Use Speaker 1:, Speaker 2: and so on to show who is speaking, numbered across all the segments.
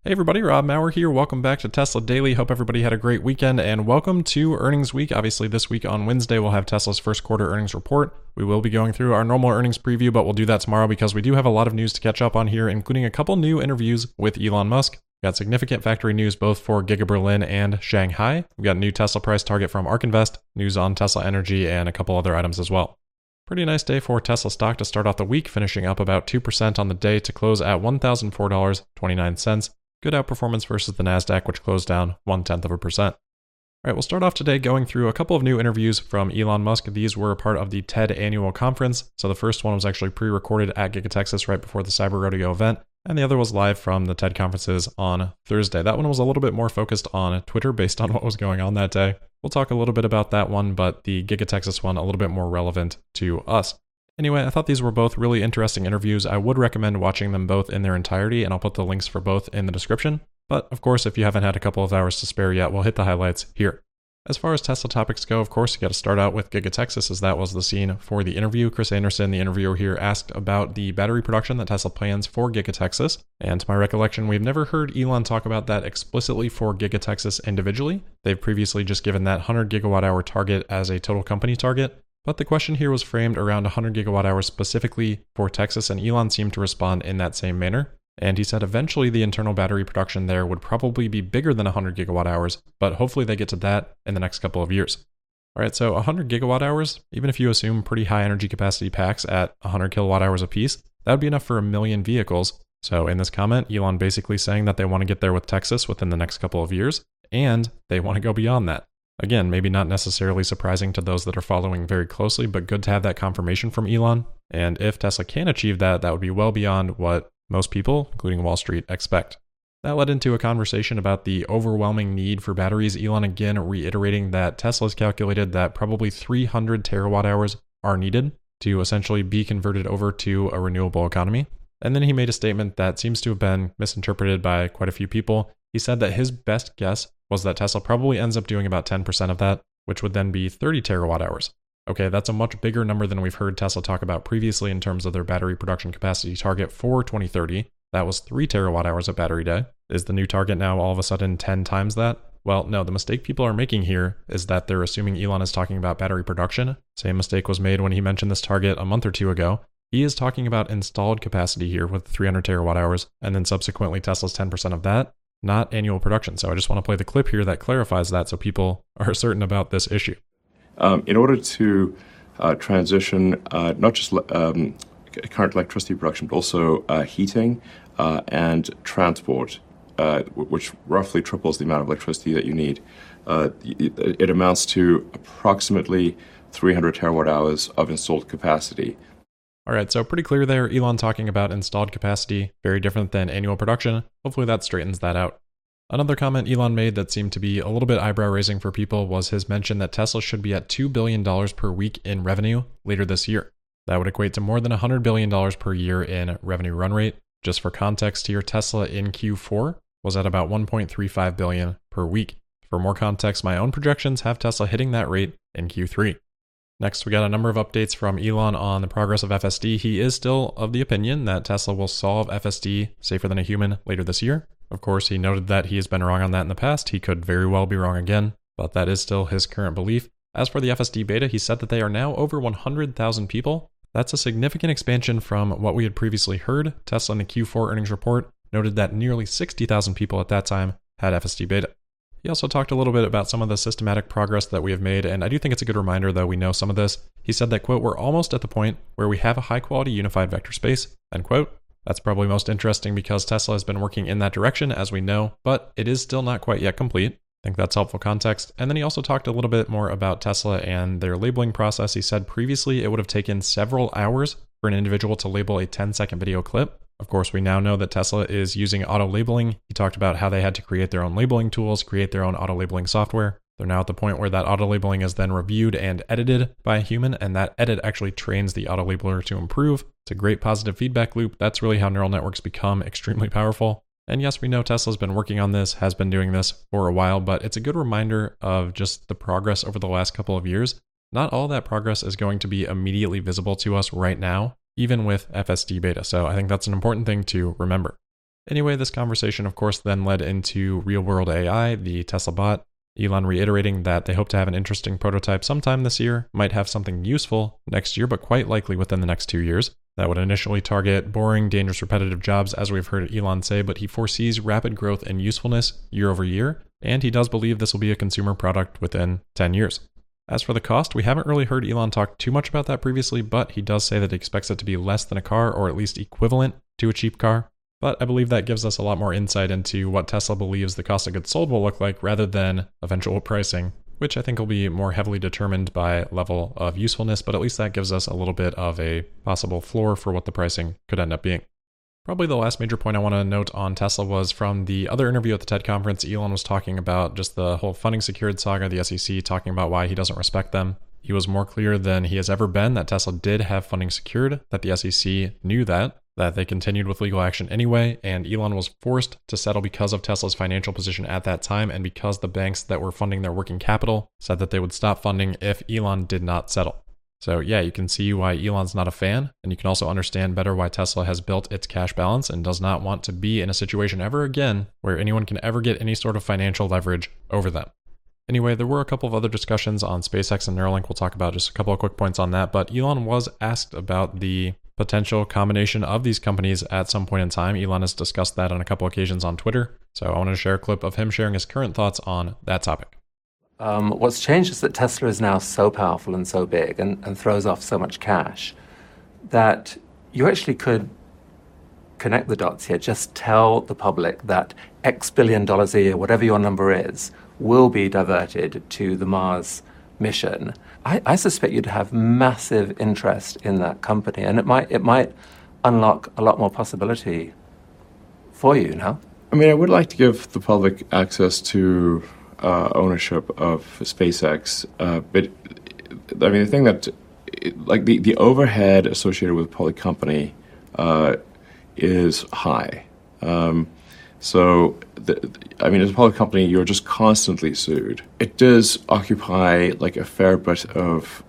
Speaker 1: Hey everybody, Rob Maurer here. Welcome back to Tesla Daily. Hope everybody had a great weekend and welcome to earnings week. Obviously this week on Wednesday we'll have Tesla's first quarter earnings report. We will be going through our normal earnings preview, but we'll do that tomorrow because we do have a lot of news to catch up on here, including a couple new interviews with Elon Musk. We got significant factory news both for Giga Berlin and Shanghai. We got a new Tesla price target from ARK Invest, news on Tesla Energy, and a couple other items as well. Pretty nice day for Tesla stock to start off the week, finishing up about 2% on the day to close at $1,004.29. Good outperformance versus the NASDAQ, which closed down 0.1%. All right, we'll start off today going through a couple of new interviews from Elon Musk. These were a part of the TED annual conference. So the first one was actually pre-recorded at Giga Texas right before the Cyber Rodeo event, and the other was live from the TED conferences on Thursday. That one was a little bit more focused on Twitter based on what was going on that day. We'll talk a little bit about that one, but the Giga Texas one a little bit more relevant to us. Anyway, I thought these were both really interesting interviews. I would recommend watching them both in their entirety, and I'll put the links for both in the description. But of course, if you haven't had a couple of hours to spare yet, we'll hit the highlights here. As far as Tesla topics go, of course, you got to start out with Giga Texas, as that was the scene for the interview. Chris Anderson, the interviewer here, asked about the battery production that Tesla plans for Giga Texas. And to my recollection, we've never heard Elon talk about that explicitly for Giga Texas individually. They've previously just given that 100 gigawatt hour target as a total company target. But the question here was framed around 100 gigawatt hours specifically for Texas, and Elon seemed to respond in that same manner. And he said eventually the internal battery production there would probably be bigger than 100 gigawatt hours, but hopefully they get to that in the next couple of years. All right, so 100 gigawatt hours, even if you assume pretty high energy capacity packs at 100 kilowatt hours apiece, that would be enough for 1 million vehicles. So in this comment, Elon basically saying that they want to get there with Texas within the next couple of years, and they want to go beyond that. Again, maybe not necessarily surprising to those that are following very closely, but good to have that confirmation from Elon. And if Tesla can achieve that, that would be well beyond what most people, including Wall Street, expect. That led into a conversation about the overwhelming need for batteries. Elon again reiterating that Tesla's calculated that probably 300 terawatt hours are needed to essentially be converted over to a renewable economy. And then he made a statement that seems to have been misinterpreted by quite a few people. He said that his best guess was that Tesla probably ends up doing about 10% of that, which would then be 30 terawatt hours. Okay, that's a much bigger number than we've heard Tesla talk about previously in terms of their battery production capacity target for 2030. That was 3 terawatt hours of battery day. Is the new target now all of a sudden 10 times that? Well, no, the mistake people are making here is that they're assuming Elon is talking about battery production. Same mistake was made when he mentioned this target a month or two ago. He is talking about installed capacity here with 300 terawatt hours, and then subsequently Tesla's 10% of that, not annual production. So I just want to play the clip here that clarifies that so people are certain about this issue.
Speaker 2: In order to transition not just current electricity production, but also heating and transport, which roughly triples the amount of electricity that you need, it amounts to approximately 300 terawatt hours of installed capacity.
Speaker 1: All right, so pretty clear there. Elon talking about installed capacity, very different than annual production. Hopefully that straightens that out. Another comment Elon made that seemed to be a little bit eyebrow-raising for people was his mention that Tesla should be at $2 billion per week in revenue later this year. That would equate to more than $100 billion per year in revenue run rate. Just for context here, Tesla in Q4 was at about $1.35 billion per week. For more context, my own projections have Tesla hitting that rate in Q3. Next, we got a number of updates from Elon on the progress of FSD. He is still of the opinion that Tesla will solve FSD safer than a human later this year. Of course, he noted that he has been wrong on that in the past. He could very well be wrong again, but that is still his current belief. As for the FSD beta, he said that they are now over 100,000 people. That's a significant expansion from what we had previously heard. Tesla in the Q4 earnings report noted that nearly 60,000 people at that time had FSD beta. He also talked a little bit about some of the systematic progress that we have made, and I do think it's a good reminder, though we know some of this. He said that, quote, "We're almost at the point where we have a high-quality unified vector space," end quote. That's probably most interesting because Tesla has been working in that direction, as we know, but it is still not quite yet complete. I think that's helpful context. And then he also talked a little bit more about Tesla and their labeling process. He said previously it would have taken several hours for an individual to label a 10-second video clip. Of course, we now know that Tesla is using auto-labeling. He talked about how they had to create their own labeling tools, create their own auto-labeling software. They're now at the point where that auto-labeling is then reviewed and edited by a human, and that edit actually trains the auto-labeler to improve. It's a great positive feedback loop. That's really how neural networks become extremely powerful. And yes, we know Tesla's been working on this, has been doing this for a while, but it's a good reminder of just the progress over the last couple of years. Not all that progress is going to be immediately visible to us right now, even with FSD beta. So I think that's an important thing to remember. Anyway, this conversation, of course, then led into Real World AI, the Tesla bot. Elon reiterating that they hope to have an interesting prototype sometime this year, might have something useful next year, but quite likely within the next 2 years. That would initially target boring, dangerous, repetitive jobs, as we've heard Elon say, but he foresees rapid growth and usefulness year over year, and he does believe this will be a consumer product within 10 years. As for the cost, we haven't really heard Elon talk too much about that previously, but he does say that he expects it to be less than a car, or at least equivalent to a cheap car. But I believe that gives us a lot more insight into what Tesla believes the cost of goods sold will look like rather than eventual pricing, which I think will be more heavily determined by level of usefulness, but at least that gives us a little bit of a possible floor for what the pricing could end up being. Probably the last major point I want to note on Tesla was from the other interview at the TED conference. Elon was talking about just the whole funding secured saga, the SEC, talking about why he doesn't respect them. He was more clear than he has ever been that Tesla did have funding secured, that the SEC knew that they continued with legal action anyway, and Elon was forced to settle because of Tesla's financial position at that time and because the banks that were funding their working capital said that they would stop funding if Elon did not settle. So yeah, you can see why Elon's not a fan, and you can also understand better why Tesla has built its cash balance and does not want to be in a situation ever again where anyone can ever get any sort of financial leverage over them. Anyway, there were a couple of other discussions on SpaceX and Neuralink. We'll talk about just a couple of quick points on that, but Elon was asked about the potential combination of these companies at some point in time. Elon has discussed that on a couple occasions on Twitter, so I wanted to share a clip of him sharing his current thoughts on that topic.
Speaker 3: What's changed is that Tesla is now so powerful and so big and throws off so much cash that you actually could connect the dots here. Just tell the public that X billion dollars a year, whatever your number is, will be diverted to the Mars mission. I suspect you'd have massive interest in that company, and it might unlock a lot more possibility for you, no?
Speaker 2: I mean, I would like to give the public access to ownership of SpaceX, but I mean, the thing that, like, the overhead associated with a public company is high. So, I mean, as a public company, you're just constantly sued. It does occupy like a fair bit of,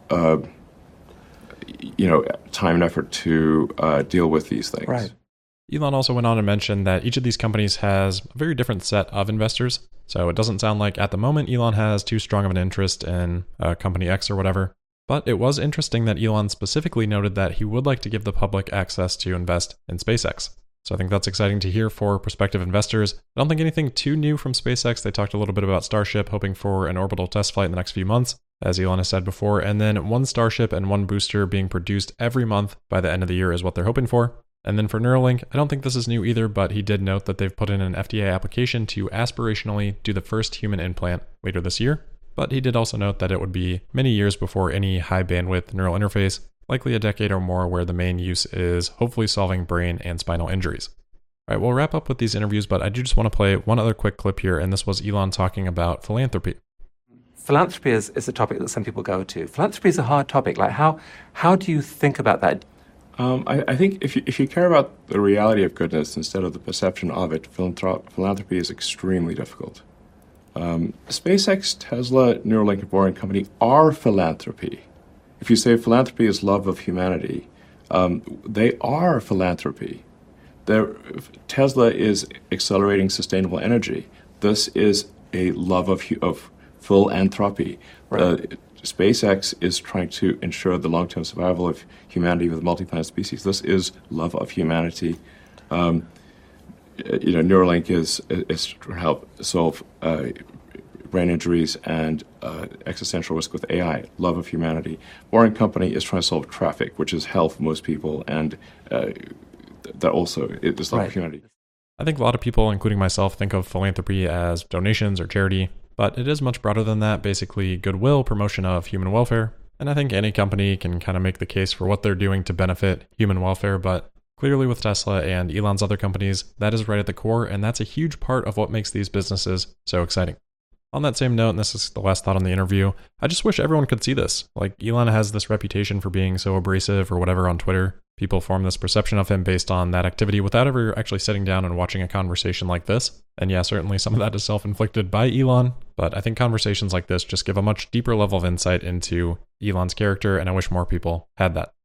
Speaker 2: time and effort to deal with these things.
Speaker 3: Right.
Speaker 1: Elon also went on to mention that each of these companies has a very different set of investors. So it doesn't sound like at the moment Elon has too strong of an interest in company X or whatever. But it was interesting that Elon specifically noted that he would like to give the public access to invest in SpaceX. So I think that's exciting to hear for prospective investors. I don't think anything too new from SpaceX. They talked a little bit about Starship, hoping for an orbital test flight in the next few months, as Elon has said before, and then one Starship and one booster being produced every month by the end of the year is what they're hoping for. And then for Neuralink, I don't think this is new either, but he did note that they've put in an FDA application to aspirationally do the first human implant later this year. But he did also note that it would be many years before any high bandwidth neural interface, likely a decade or more, where the main use is hopefully solving brain and spinal injuries. All right, we'll wrap up with these interviews, but I do just want to play one other quick clip here, and this was Elon talking about philanthropy.
Speaker 3: Philanthropy is a topic that some people go to. Philanthropy is a hard topic. Like, how do you think about that?
Speaker 2: I think if you care about the reality of goodness instead of the perception of it, philanthropy is extremely difficult. SpaceX, Tesla, Neuralink, and Boring Company are philanthropy. If you say philanthropy is love of humanity, they are philanthropy. Tesla is accelerating sustainable energy. This is a love of philanthropy.
Speaker 3: Right.
Speaker 2: SpaceX is trying to ensure the long-term survival of humanity with multi-planet species. This is love of humanity. Neuralink is to help solve brain injuries and existential risk with AI, love of humanity. Boring Company is trying to solve traffic, which is hell for most people, and that also is love of humanity.
Speaker 1: I think a lot of people, including myself, think of philanthropy as donations or charity, but it is much broader than that, basically goodwill, promotion of human welfare. And I think any company can kind of make the case for what they're doing to benefit human welfare, but clearly with Tesla and Elon's other companies, that is right at the core, and that's a huge part of what makes these businesses so exciting. On that same note, and this is the last thought on the interview, I just wish everyone could see this. Like, Elon has this reputation for being so abrasive or whatever on Twitter. People form this perception of him based on that activity without ever actually sitting down and watching a conversation like this. And yeah, certainly some of that is self-inflicted by Elon, but I think conversations like this just give a much deeper level of insight into Elon's character, and I wish more people had that.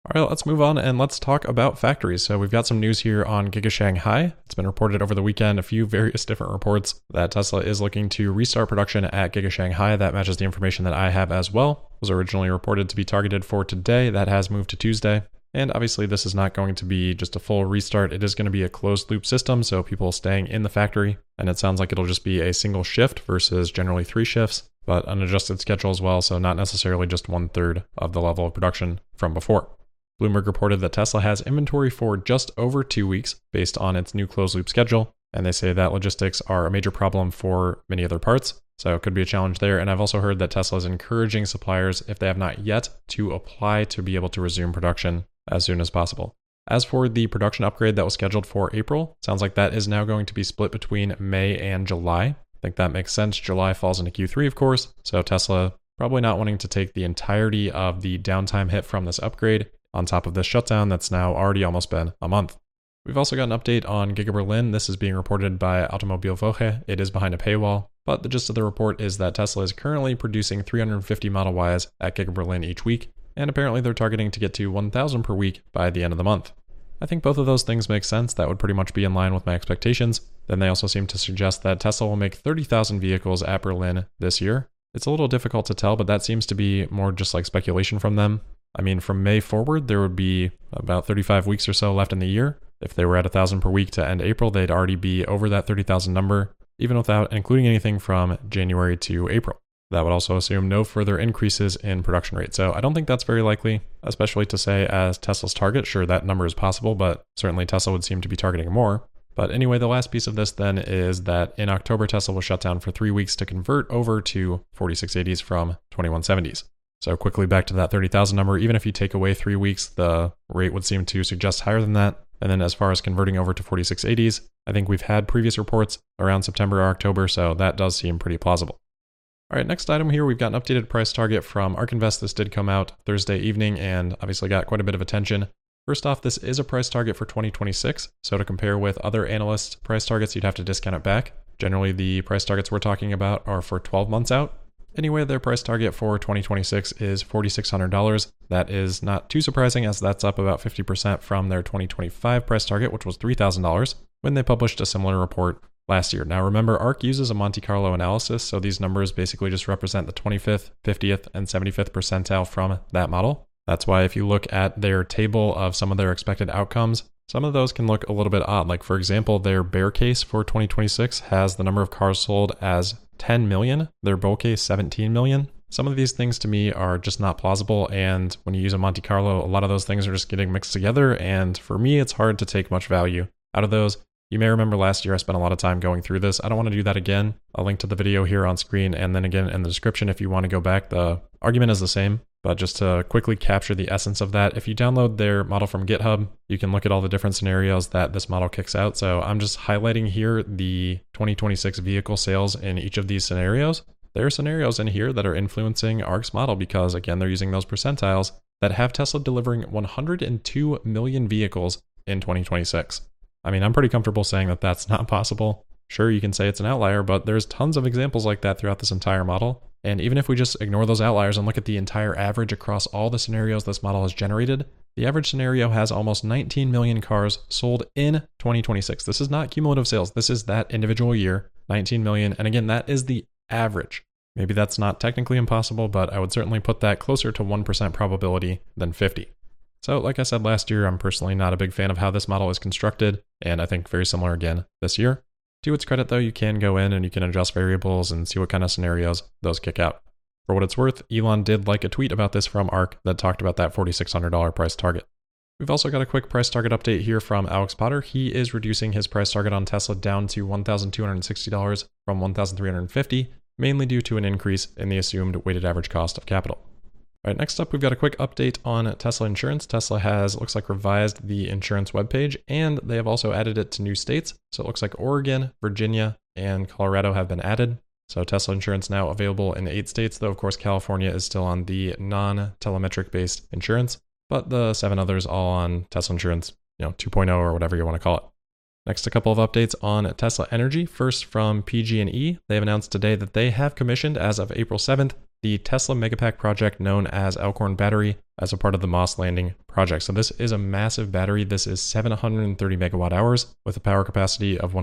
Speaker 1: All right, let's move on and let's talk about factories. So we've got some news here on Giga Shanghai. It's been reported over the weekend, a few various different reports that Tesla is looking to restart production at Giga Shanghai. That matches the information that I have as well. It was originally reported to be targeted for today. That has moved to Tuesday. And obviously this is not going to be just a full restart. It is going to be a closed loop system, so people staying in the factory. And it sounds like it'll just be a single shift versus generally 3 shifts, but an adjusted schedule as well. So not necessarily just 1/3 of the level of production from before. Bloomberg reported that Tesla has inventory for just over 2 weeks based on its new closed loop schedule. And they say that logistics are a major problem for many other parts. So it could be a challenge there. And I've also heard that Tesla is encouraging suppliers, if they have not yet, to apply to be able to resume production as soon as possible. As for the production upgrade that was scheduled for April, sounds like that is now going to be split between May and July. I think that makes sense. July falls into Q3, of course. So Tesla probably not wanting to take the entirety of the downtime hit from this upgrade on top of this shutdown that's now already almost been a month. We've also got an update on Giga Berlin. This is being reported by Automobilwoche. It is behind a paywall, but the gist of the report is that Tesla is currently producing 350 Model Ys at Giga Berlin each week, and apparently they're targeting to get to 1,000 per week by the end of the month. I think both of those things make sense. That would pretty much be in line with my expectations. Then they also seem to suggest that Tesla will make 30,000 vehicles at Berlin this year. It's a little difficult to tell, but that seems to be more just like speculation from them. I mean, from May forward, there would be about 35 weeks or so left in the year. If they were at 1,000 per week to end April, they'd already be over that 30,000 number, even without including anything from January to April. That would also assume no further increases in production rate. So I don't think that's very likely, especially to say as Tesla's target. Sure, that number is possible, but certainly Tesla would seem to be targeting more. But anyway, the last piece of this then is that in October, Tesla was shut down for 3 weeks to convert over to 4680s from 2170s. So quickly back to that 30,000 number. Even if you take away 3 weeks, the rate would seem to suggest higher than that. And then as far as converting over to 4680s, I think we've had previous reports around September or October, so that does seem pretty plausible. All right, next item here, we've got an updated price target from ARK Invest. This did come out Thursday evening and obviously got quite a bit of attention. First off, this is a price target for 2026. So to compare with other analysts' price targets, you'd have to discount it back. Generally, the price targets we're talking about are for 12 months out. Anyway, their price target for 2026 is $4,600. That is not too surprising as that's up about 50% from their 2025 price target, which was $3,000 when they published a similar report last year. Now remember, ARK uses a Monte Carlo analysis, so these numbers basically just represent the 25th, 50th, and 75th percentile from that model. That's why if you look at their table of some of their expected outcomes, some of those can look a little bit odd. Like for example, their bear case for 2026 has the number of cars sold as 10 million, their bull case 17 million. Some of these things to me are just not plausible, and when you use a Monte Carlo, a lot of those things are just getting mixed together, and for me, it's hard to take much value out of those. You may remember last year I spent a lot of time going through this. I don't want to do that again. I'll link to the video here on screen and then again in the description if you want to go back. The argument is the same, but just to quickly capture the essence of that, if you download their model from GitHub, you can look at all the different scenarios that this model kicks out. So I'm just highlighting here the 2026 vehicle sales in each of these scenarios. There are scenarios in here that are influencing ARK's model because, again, they're using those percentiles that have Tesla delivering 102 million vehicles in 2026. I mean, I'm pretty comfortable saying that that's not possible. Sure, you can say it's an outlier, but there's tons of examples like that throughout this entire model. And even if we just ignore those outliers and look at the entire average across all the scenarios this model has generated, the average scenario has almost 19 million cars sold in 2026. This is not cumulative sales. This is that individual year, 19 million. And again, that is the average. Maybe that's not technically impossible, but I would certainly put that closer to 1% probability than 50. So like I said last year, I'm personally not a big fan of how this model is constructed, and I think very similar again this year. To its credit though, you can go in and you can adjust variables and see what kind of scenarios those kick out. For what it's worth, Elon did like a tweet about this from ARK that talked about that $4,600 price target. We've also got a quick price target update here from Alex Potter. He is reducing his price target on Tesla down to $1,260 from $1,350, mainly due to an increase in the assumed weighted average cost of capital. All right, next up, we've got a quick update on Tesla Insurance. Tesla has, looks like, revised the insurance webpage, and they have also added it to new states. So it looks like Oregon, Virginia, and Colorado have been added. So Tesla Insurance now available in 8 states, though of course California is still on the non-telemetric based insurance, but the 7 others all on Tesla Insurance, 2.0 or whatever you want to call it. Next, a couple of updates on Tesla Energy. First from PG&E, they have announced today that they have commissioned, as of April 7th, the Tesla Megapack project known as Elkhorn Battery as a part of the Moss Landing project. So this is a massive battery. This is 730 megawatt hours with a power capacity of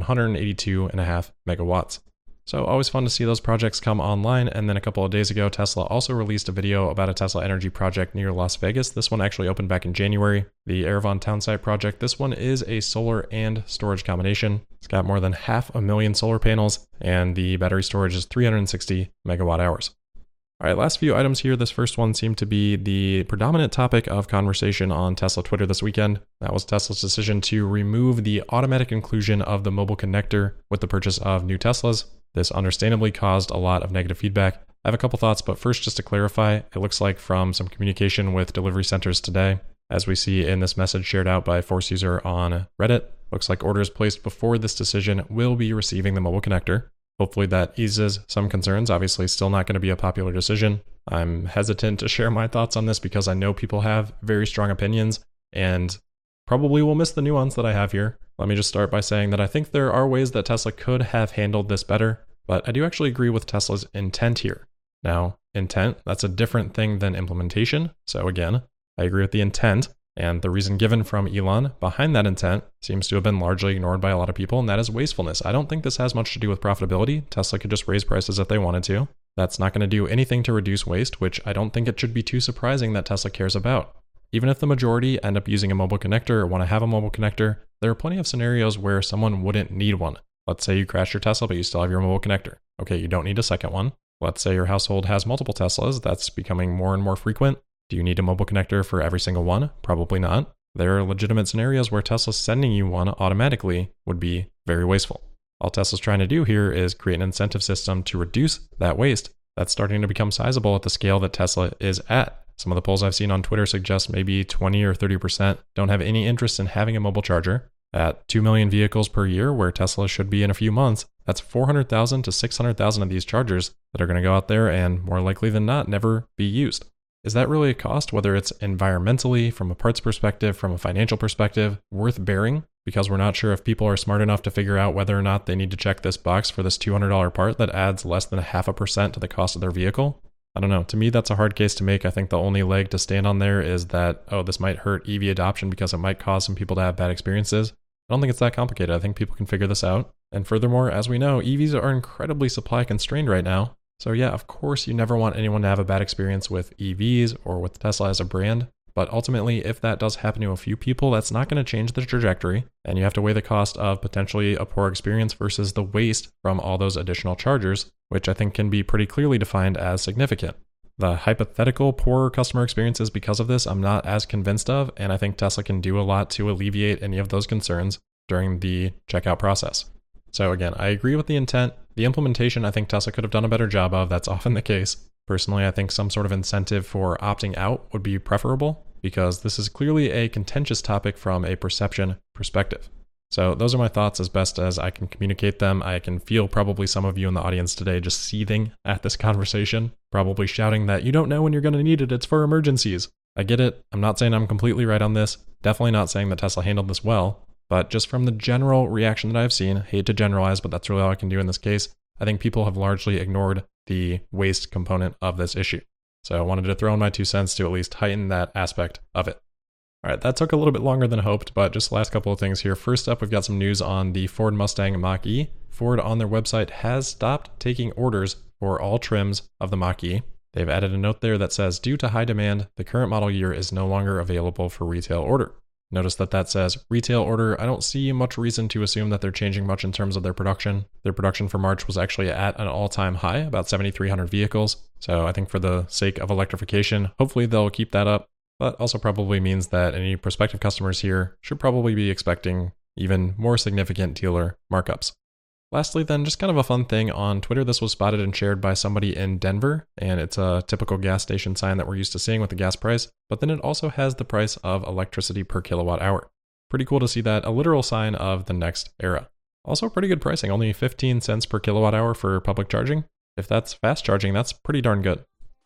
Speaker 1: 182.5 megawatts. So always fun to see those projects come online. And then a couple of days ago, Tesla also released a video about a Tesla Energy project near Las Vegas. This one actually opened back in January. The Erevan Townsite project. This one is a solar and storage combination. It's got more than 500,000 solar panels, and the battery storage is 360 megawatt hours. All right, last few items here. This first one seemed to be the predominant topic of conversation on Tesla Twitter this weekend. That was Tesla's decision to remove the automatic inclusion of the mobile connector with the purchase of new Teslas. This understandably caused a lot of negative feedback. I have a couple thoughts, but first, just to clarify, it looks like from some communication with delivery centers today, as we see in this message shared out by Force User on Reddit, looks like orders placed before this decision will be receiving the mobile connector. Hopefully that eases some concerns. Obviously, still not going to be a popular decision. I'm hesitant to share my thoughts on this because I know people have very strong opinions and probably will miss the nuance that I have here. Let me just start by saying that I think there are ways that Tesla could have handled this better, but I do actually agree with Tesla's intent here. Now, intent, that's a different thing than implementation. So again, I agree with the intent, and the reason given from Elon behind that intent seems to have been largely ignored by a lot of people, and that is wastefulness. I don't think this has much to do with profitability. Tesla could just raise prices if they wanted to. That's not going to do anything to reduce waste, which I don't think it should be too surprising that Tesla cares about. Even if the majority end up using a mobile connector or want to have a mobile connector, there are plenty of scenarios where someone wouldn't need one. Let's say you crash your Tesla, but you still have your mobile connector. Okay, you don't need a second one. Let's say your household has multiple Teslas. That's becoming more and more frequent. Do you need a mobile connector for every single one? Probably not. There are legitimate scenarios where Tesla sending you one automatically would be very wasteful. All Tesla's trying to do here is create an incentive system to reduce that waste. That's starting to become sizable at the scale that Tesla is at. Some of the polls I've seen on Twitter suggest maybe 20 or 30% don't have any interest in having a mobile charger. At 2 million vehicles per year, where Tesla should be in a few months, that's 400,000 to 600,000 of these chargers that are going to go out there and more likely than not never be used. Is that really a cost, whether it's environmentally, from a parts perspective, from a financial perspective, worth bearing? Because we're not sure if people are smart enough to figure out whether or not they need to check this box for this $200 part that adds less than 0.5% to the cost of their vehicle. I don't know. To me, that's a hard case to make. I think the only leg to stand on there is that, oh, this might hurt EV adoption because it might cause some people to have bad experiences. I don't think it's that complicated. I think people can figure this out. And furthermore, as we know, EVs are incredibly supply constrained right now. So yeah, of course, you never want anyone to have a bad experience with EVs or with Tesla as a brand. But ultimately, if that does happen to a few people, that's not going to change the trajectory. And you have to weigh the cost of potentially a poor experience versus the waste from all those additional chargers, which I think can be pretty clearly defined as significant. The hypothetical poorer customer experiences because of this, I'm not as convinced of, and I think Tesla can do a lot to alleviate any of those concerns during the checkout process. So again, I agree with the intent. The implementation, I think Tesla could have done a better job of. That's often the case. Personally, I think some sort of incentive for opting out would be preferable because this is clearly a contentious topic from a perception perspective. So those are my thoughts as best as I can communicate them. I can feel probably some of you in the audience today just seething at this conversation, probably shouting that you don't know when you're going to need it, it's for emergencies. I get it. I'm not saying I'm completely right on this. Definitely not saying that Tesla handled this well. But just from the general reaction that I've seen, hate to generalize, but that's really all I can do in this case, I think people have largely ignored the waste component of this issue. So I wanted to throw in my 2 cents to at least heighten that aspect of it. All right, that took a little bit longer than hoped, but just the last couple of things here. First up, we've got some news on the Ford Mustang Mach-E. Ford on their website has stopped taking orders for all trims of the Mach-E. They've added a note there that says, due to high demand, the current model year is no longer available for retail order. Notice that says retail order. I don't see much reason to assume that they're changing much in terms of their production. Their production for March was actually at an all-time high, about 7,300 vehicles. So I think for the sake of electrification, hopefully they'll keep that up. But also probably means that any prospective customers here should probably be expecting even more significant dealer markups. Lastly, then, just kind of a fun thing on Twitter. This was spotted and shared by somebody in Denver, and it's a typical gas station sign that we're used to seeing with the gas price, but then it also has the price of electricity per kilowatt hour. Pretty cool to see that, a literal sign of the next era. Also pretty good pricing, only 15 cents per kilowatt hour for public charging. If that's fast charging, that's pretty darn good.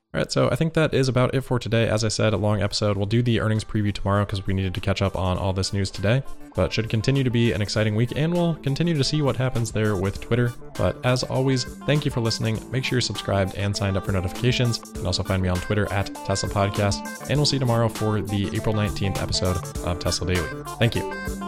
Speaker 1: All right, so I think that is about it for today. As I said, a long episode. We'll do the earnings preview tomorrow because we needed to catch up on all this news today. But should continue to be an exciting week, and we'll continue to see what happens there with Twitter. But as always, thank you for listening. Make sure you're subscribed and signed up for notifications. You can also find me on Twitter at Tesla Podcast. And we'll see you tomorrow for the April 19th episode of Tesla Daily. Thank you.